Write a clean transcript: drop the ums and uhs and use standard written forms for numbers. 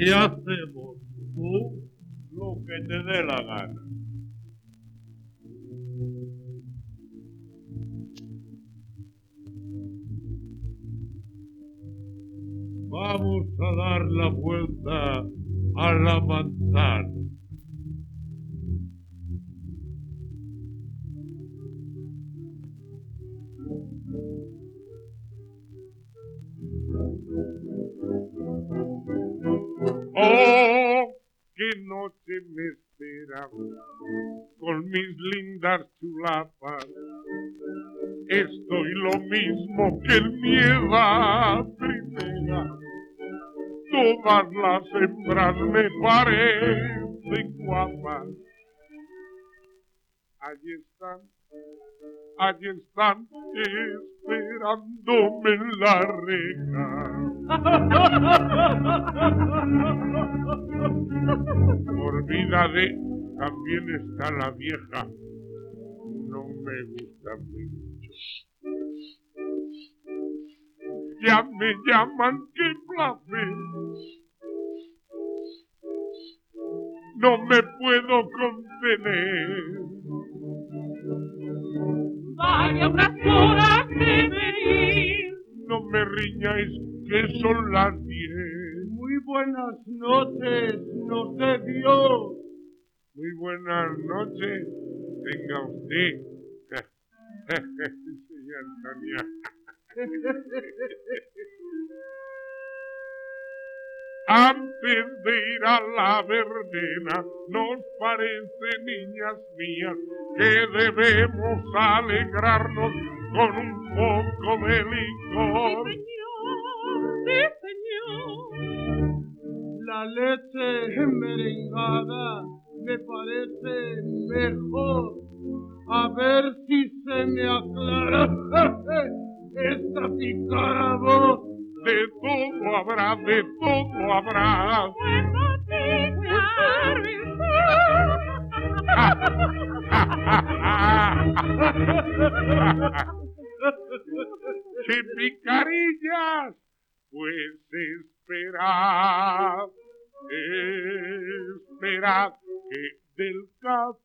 y hacemos tú lo que te dé la gana. Vamos a dar la vuelta a la manzana. Oh, qué noche me espera con mis lindas chulapas. Estoy lo mismo que el miedo a primera. Todas las hembras me parecen guapas. Allí están esperándome en la reja. Por vida de también está la vieja. No me gusta mucho. Ya me llaman, qué placer. No me puedo contener. Vaya unas horas debe ir. No me riñáis que son las 10. Muy buenas noches, no sé Dios. Muy buenas noches, tenga usted. Señora Antonia. Antes de ir a la verbena, nos parece, niñas mías, que debemos alegrarnos con un poco de licor. Sí, señor. La leche merengada me parece mejor. A ver si se me aclara esta picada voz. De todo habrá, de todo habrá. ¡Qué picarillas! Pues esperad que del café